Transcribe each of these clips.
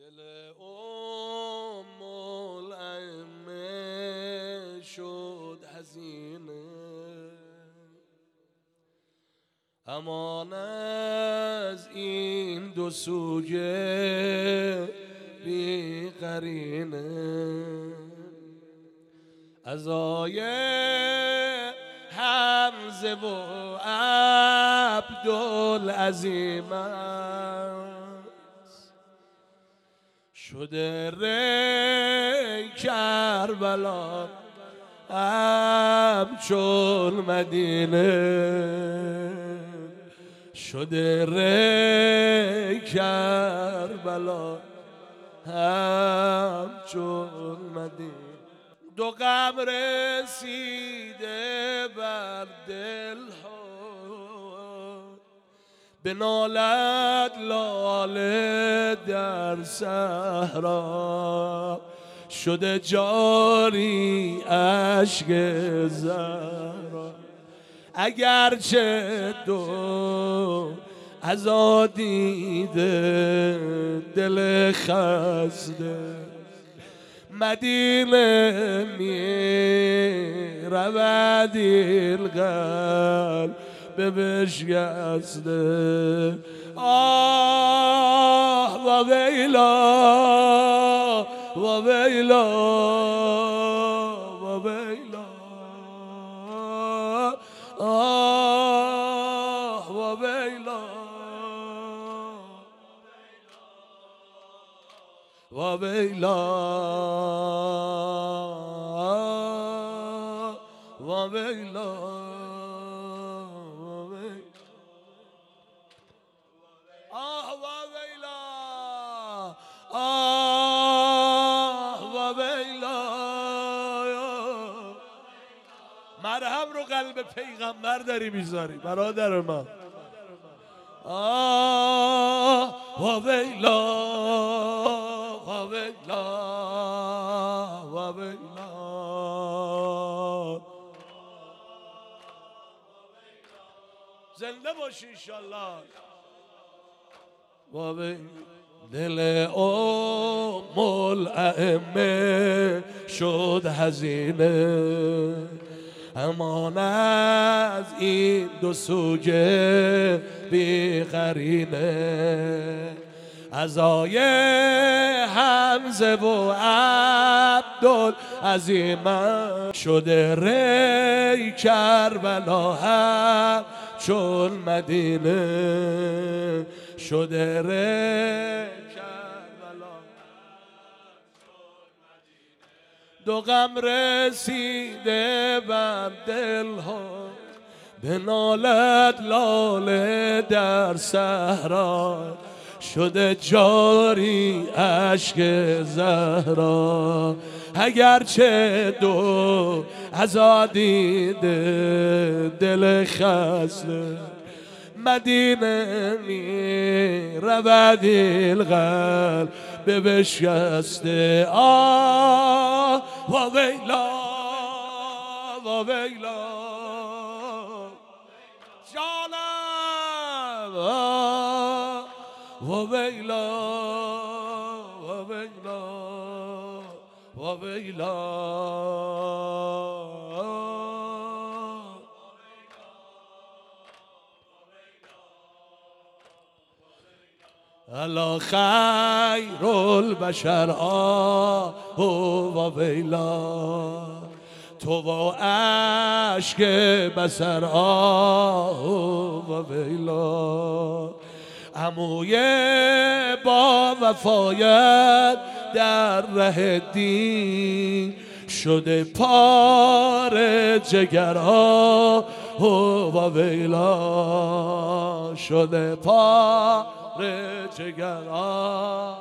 دل الائمه شد حزینه، امان از این دو سوگه بی قرینه. عزای حمزه و عبدالعظیم است، شده ری کربلا همچون مدینه. شده ری کربلا همچون مدینه. دو غم رسیده بر دل ها، بنالد لاله در صحرا. شده جاری اشک زهرا، اگرچه دو عزادیده دل خسته. مدینه می رود القلب بشکسته. آه و ویلا و ویلا و ویلا، آه و ویلا و ویلا و ویلا. آه و ویلا آه و ویلا. مرهم رو قلب پیغمبر داری میذاری برادر من. آه و ویلا و ویلا و ویلا. زنده باشی انشالله. و دل ام الائمه شد حزینه، امان از این دو سوگه بی قرینه. عزای حمزه و عبدالعظیم شده ری کربلا همچون مدینه. شده ری کربلا همچون مدینه. دو غم رسیده بر دل ها، بنالد لاله در صحرا. شده جاری اشک زهرا، اگرچه دو عزادیده دل خسته. مدینه می رود القلب بشکسته. آه و ویلا و ویلا جانم. و ویلا و ویلا و ویلا. الا خیر البشر آه و ویلا، تو و اشک بصر آه و ویلا. عموی با وفایت در ره دین شده پاره جگر آه و ویلا. شده پاره جگر آه.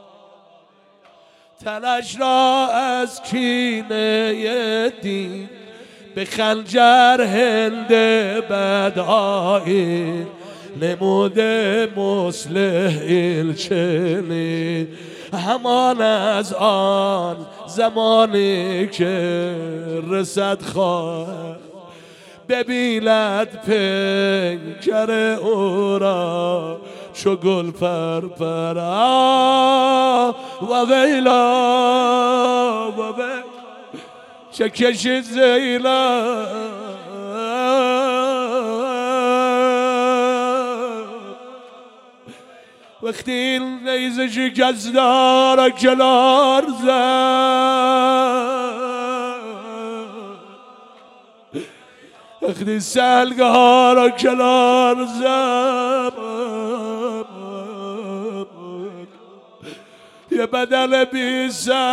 تنش را از کینه دین به خنجر هنده بدآیین. نموده مصلح چنین، همان از آن زمانی که رسد خواهد ببیند پیکر او را چو گل پرپر. و ویلا و ویلا چه کشید زیلا وقتی این نیزه شکست داره کنار زد وقتی سلگه ها را کنار زد یه بدل بی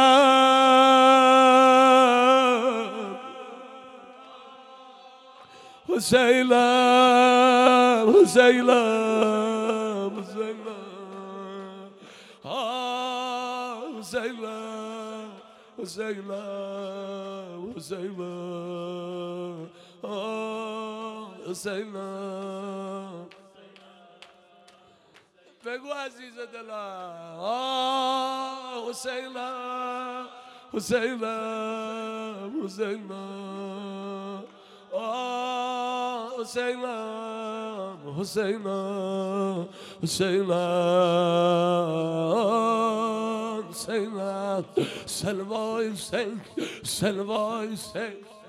سر حسینم حسینم حسینم حسینم حسینم حسینم حسینم بگو عزیز دلم حسینم حسینم حسینم حسینم حسینم حسینم حسینم سلوای حسین سلوای حسین